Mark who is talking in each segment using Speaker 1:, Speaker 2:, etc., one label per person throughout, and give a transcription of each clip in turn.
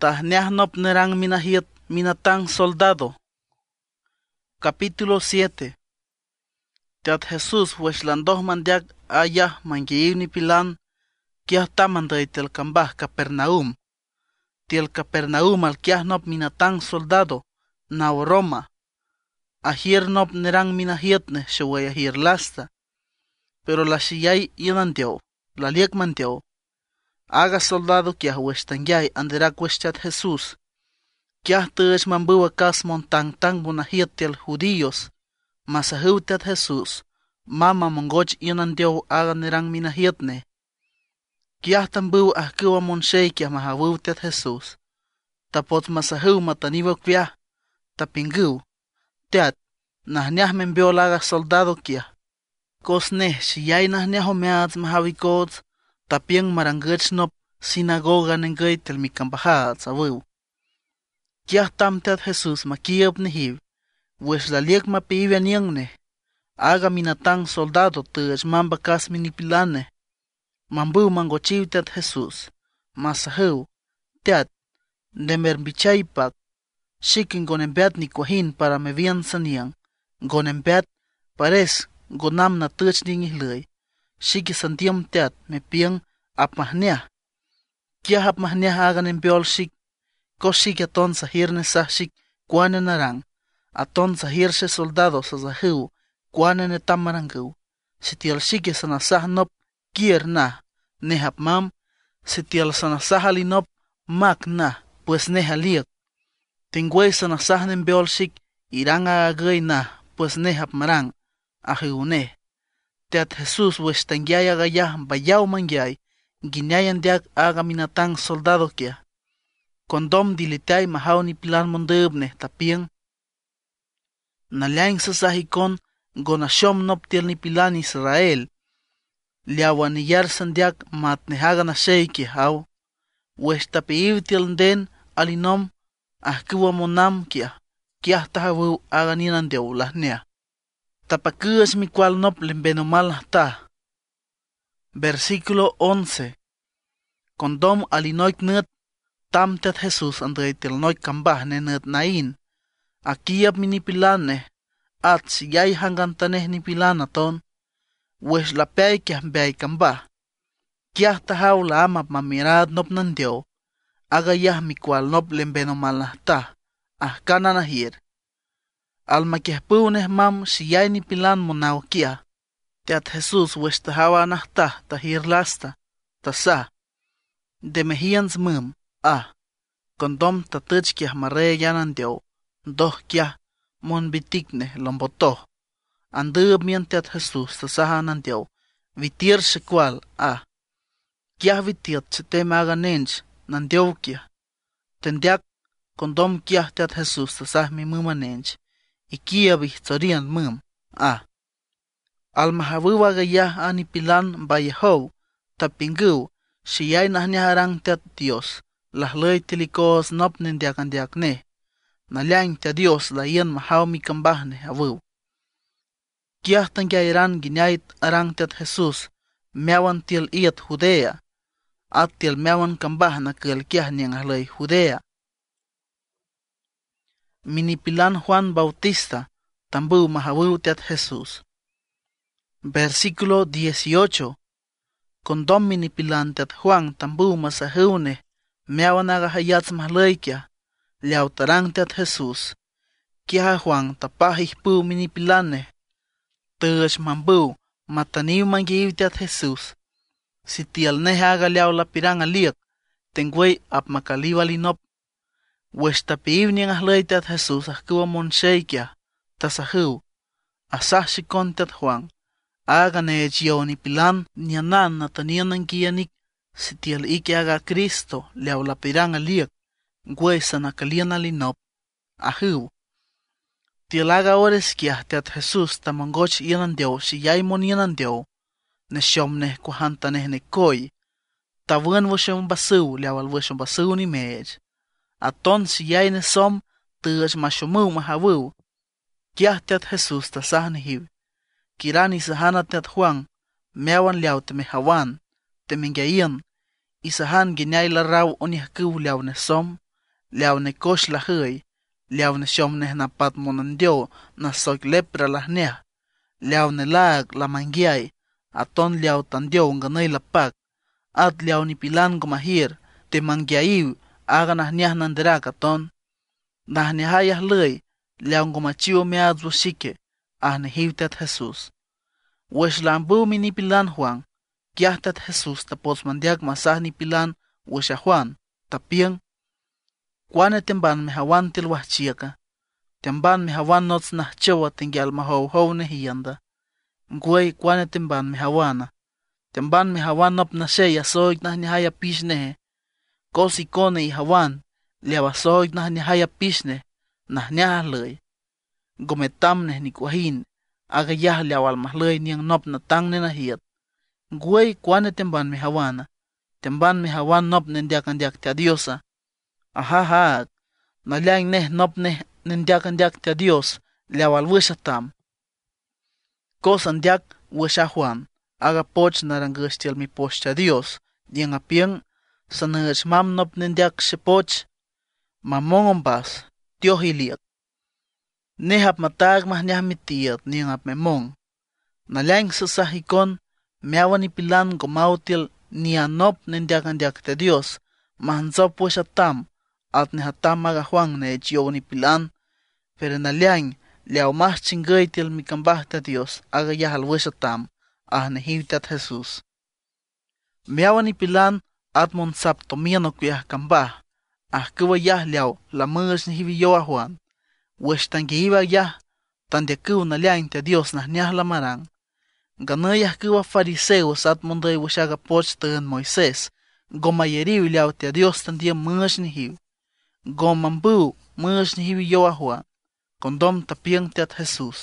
Speaker 1: Tahneahnop nerang minahiet minatang soldado. Capítulo 7. Teat Jesús weshlandoh mandiak ayah mangiiv ni pilan kiah tamanday tel kambah Capernaum. Tiel Capernaum al kiahnop minatang soldado nao Roma. Ahier nop nerang minahietne shaway ahier lasta. Pero la shiyay yanantiao, la liek mantiao. Aga soldado kiah weshtangyay anderak weshchat Jesús. Kiah tuch mambuwa kas montang tang bunahiet tel judíos. Masahutat Jesús. Mama mongoch yanantiao aga nerang minahietne. Kiah tambuwa ahkuwa monshay kiah mahavutat Jesús. Tapot masahu mataniwa kviah. Tapingu. Teat. Nahniah membiola aga soldado kiah. Kosneh shiyay nahniah omeats mahawikots. Tapieng marangech nop sinagoga nengay tel mikambahats awu. Kiah tamtet Jesús makiab nehiv. Wesh la liek mapiiv aniangne. Aga minatang soldado tuch mamba kas minipilane. Mambu mangochiv tet Jesús. Masahu. Teat. Nemer bichaypak. Shikin gonembeat ni kwahin para me vian saniang. Gonembeat pares gonam na tuch ning ihlay. Shiki santiam teat me piang apmahniah. Kiah apmahniah agan en biol shik. Koshik aton sahir ne sahshik kwane narang. Aton sahir she soldados sasahu kwane ne tamarangu. Sitial shiki sanasah nop kier na. Nehap mam. Sitial sanasah alinop mak na. Pues nehaliak. Tingway sanasah nen biol shik iranga agay na. Pues nehap marang. Ahiuneh. Teat Jesús weshtangyay agayah bayaw mangyay, ginyayan diak aga minatang soldado kia. Kondom dilitay mahaw ni pilan mondebne tapieng. Nalayang sasahikon gonashom nop tiel ni pilan Israel. Liawaniyar sandiak matnehaga na shay kihaw. Weshtapiiv tiel den alinom ahkuwa monam kia. Kiah tahawu aga ninandew lahnea. Tapakuas mi cual nop lembenomal ta. Versículo 11. Condom alinoik nut tamtet Jesús andre tel noik kambah nenut nain. Akiab minipilane. At siyay hangantaneh ni pilanaton. Wesh la pey kiah bay kambah. Kiah tahaw la amap mamirad nop nandiyo. Agayah mi cual nop lembenomal ta. Ahkana nahir. Alma kiahpuneh mam siyay ni pilan monaw kia. Teat Jesús weshtahawa nahtah tahir lasta. Tasa. Demehians mum. Kondom tatuch kiah mare yanandiyo. Doh kiah mon bitikne lombotoh. Andub mien teat Jesús tasaha nandiyo. Vitir shekwal. Kiah vitiat setemaga nench nandiyo kiah. Tendiak kondom kiah teat Jesús tasah mi muma nench. Ikia bichorian mum. Almahabuwa gayah anipilan bayehow. Tapingu. Shiyay nahniharang tet Dios. Lahlay tilikos nop nendiakan diakne. Nalyang tia Dios layan mahaw mikambahne awu. Kiah tangyayran ginyait arang tet Jesus. Meawan til iat Judea. At til meawan kambah na kel kiah niyang ahlay Judea. Minipilan Juan Bautista, tambu mahawu tet Jesús. Versículo 18. Condom minipilan tet Juan tambu masahune, meawan agahayats mahlaikia, liautarang tet Jesús. Kia Juan tapahihpu minipilane. Tush mambu, mataniw mangiiv tet Jesús. Sitial neha agaliaw lapirang aliak, tengway ap makaliwalinop. Weshtapiiv niyang ahlay tet Jesús ahkuwa monshay kia, tasahu. Asah shikon tet Juan. Aga neechiyo ni pilan niyanan na taniyan ng kiyanik. Sitial iki aga Kristo liaw lapirang aliak. Gway sa nakalian alinop. Ahu. Tialaga ores kia tet Jesús tamangoch yanandiyo siyay mon yanandiyo. Nesyom neh kuhantaneh nekoy. Tavuan wosyong basuw liaw al wosyong basuw ni mej. Aton siyay nesom tuch masyomu mahawu. Kiah tet Jesús tasah nehiv. Kirani sahana tet Juan. Meawan liaw temehawan. Temengyayan. Isahan ginyay laraw onyahkuw liaw nesom. liao ne kosh la hơi, liao ne shom ne na pat monandio na soik lepra la nea, liao ne lag la mangiai, aton liao tandio nganay la pak, at liao ni pilan gomahir, te mangiaiu, aga na niah nanderak aton, nah ne hayah löy, liao ngomachiu mead washike, ne hiutet Jesús. Wesh lambu mi ni pilan Juan, kiahtat Jesús tapos mandiak masah ni pilan wesha Juan, tapieng, kwane temban me hawan til wahchiaka, temban me hawan nots nah chewa tengial mahow ne hianda, ngwey kwane temban me hawana, temban me hawan nop na sheya soig nah ni haya pishne, kosi kone i hawan, liaba soig nah ni haya pishne, nah niah löy, gometamne ni kwahin, aga yah liawal mahlöy niang nop na tang ne na hiat, ngwey kwane temban me hawana, temban me hawan nop nendiak te adiosa, ahahaag, na liang neh nop neh nendiak te adios, liawal wishatam. Kosan diak wisha Juan, aga poch narangustiel mi poch te adios, diang apieng, sanach mam nop nendiak she poch, mamongombas, tiohiliak. Nehap matag mah niah mitiat niang ap memong. Na liang sasahikon, meawan ipilan gomautil nianop nendiak te adios, mahanzop wishatam, at nehatam maga Juan ne chiowan ipilan, pero na liang, liao mas chingay til mi kambah te Dios, aga yahal wishatam, ne hiutat Jesús. Meawan ipilan at monsap tomiano kuyah kambah, kuwa yah liao la mush ni hibiyo a Juan, wesh tangiiba yah, tandiakuw na liang te Dios nah niah la marang. Ganayah kuwa fariseos at munday wishaga poch ten Moisés, gomayeriw liao te Dios tandia mush ni hiw. Gomambu mush ni hibiyo a Juan, kondom tapiang te at Jesús.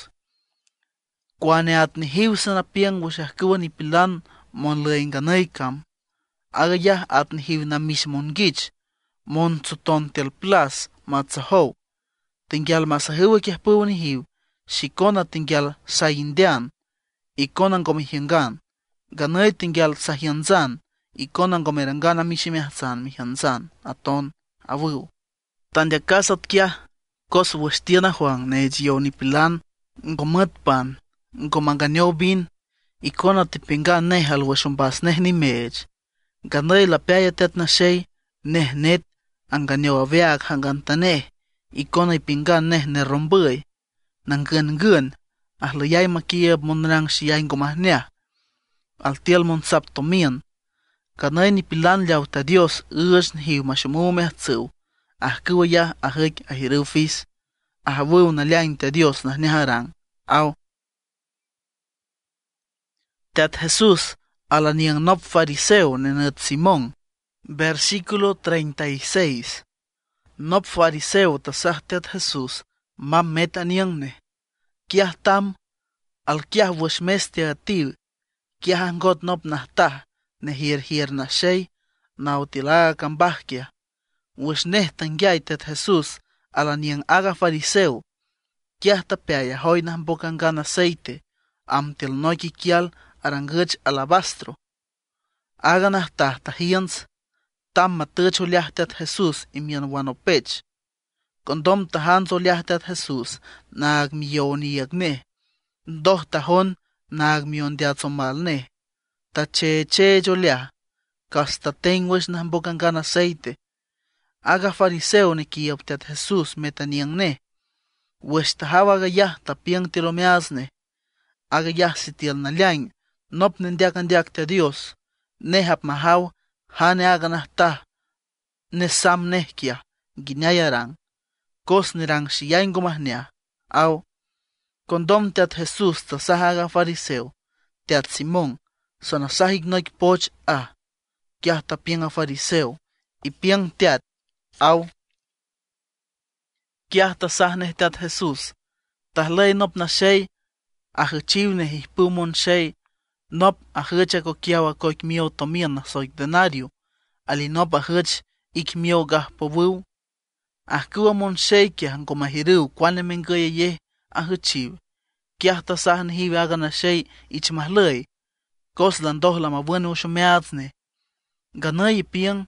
Speaker 1: Kwane at ni hiw sa napiang wishah kuwa ni pilan mon lay ganay kam, aga yah at ni hiw na mismon gich, mon tsuton tel plas matsahow, tingyal masahiwa kiah puwa ni hiw, shikona tingyal sayindian, ikonan gomihiangan, ganay tingyal sahianzan, ikonan gomerangana mishimehzan mihanzan, aton, awu. Tandiakasat kiah, kos westiana Juan ne jiyo ni pilan, ngomatpan, ngomanganyo bin, ikona tipingan nehal weshumbas neh ni mej. Ganay la peaya tet na shay, neh net, anganyo aveag hangantaneh, ikona ipingan neh ne rombuy, nanggan, ahlayay makiyab monrang shiyay ngomahneah, altiel monsap tomian, ganay ni pilan liaw ta Dios ush nihiw mashumumeh tsuw, kuwa yah ahik ahirufis, ahawu na liang te Dios nah niharang, aw. Tat Jesús, ala niang nop fariseo nenet Simón, versículo 36. Nop fariseo tasah tat Jesús, mam meta niangne, kiah tam, al kiah wishmeste ativ, kiah angot nop nahtah, ne hir na shay, na utilaga kambahkia, wishneh tangyay tat Jesús, ala niang aga fariseo, kiah tapeaya hoy nah bokangan aceite, amtil noiki kial arangach alabastro. Aga nahtah tahians, tam matucho liahtat Jesús imian wanopech. Kondom tahanzo liahtat Jesús, naag miyoniagne, doh tahon, naag miondiatzomalne, tacheche liah, kasta tengwish nah bokangan aceite. Aga fariseo ne kiyoptat Jesús metaniangne, wesh tahawaga yah tapiang tilomeazne, aga yah sitiel na liang, nop nendiak te Dios, nehap mahaw, hane aga nahtah, nesam nehkia, ginyayarang, kos nirang shiyang gomahnia, aw. Kondom teat Jesús tasahaga fariseo, teat Simón, sonasahig noik poch kiah tapiang a fariseo, ipiang teat, aw. Kiah tasahne teat Jesús, tahlay nop na shay, ahuchiw ne hipumon shay, nop ahucha ko kiawa koik mio tomian na soik denario, ali nop ahuch ik mio gah powu, kuwa mon shay kiah ngomahiru kwane mengoye ye ahuchiw, kiah tasahne hiwaga na shay ich mahlay, kos landoh la mabwene ushumeazne, ganay ipiang,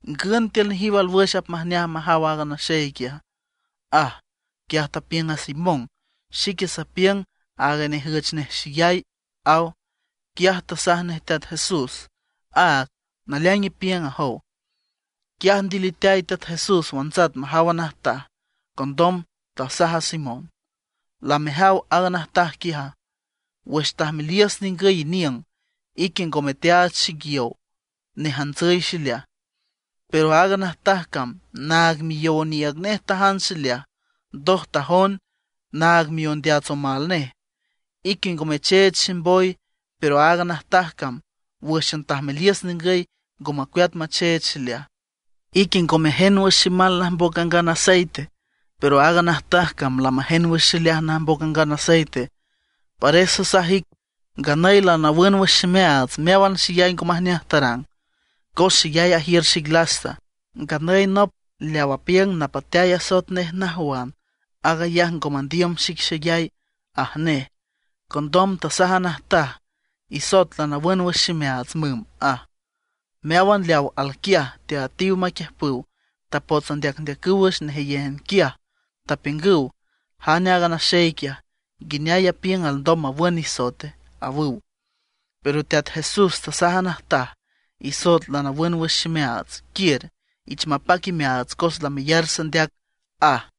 Speaker 1: Gantiel hibal wishap mahnya mahawaga na sheikia. Kia tapiang Simón, shiki sapiang agane hugachne shiyay, au, kia tasahne tat Jesús, nalyangi piang aho. Kia dilitay tat Jesús wansat mahawanahta, kondom tasaha Simón. La mehaw aganahta kiha, westah milias ningay niang, ikin kometea chigyo, nehanzay shilya. Pero aganahtakam, nagmiyo ni agneh tahan shilya, doh tahon, nagmiyon diatsomal ne. Ikin gomechet shimboy, pero aganahtakam, weshantah milias ningay, gomakwat machet shilya. Ikin gomehen weshimal nahbokangan aceite, pero aganahtakam la mahen weshilya nahbokangan aceite. Para eso sahik, ganayla na wen weshimeaz, mewan shiyay gomahnyah tarang. Koshiyay ahir shiglasta, ganay nop liawapiang napataya sotneh nahuan, agayang gomandiom shikshayay ahne, kondom tasahanahta, isot la na wen weshimeaz meawan liaw alkia te atiu makehpu, tapotsan diakndiakuwish neheyen kia, tapingu, hanyaga na sheikia, ginyaya piang al doma wen isote, awu. Pero teat Jesús tasahanahta, isot la na wen weshimeaz, kier, ichmapaki meaz kos la miyar sandiak,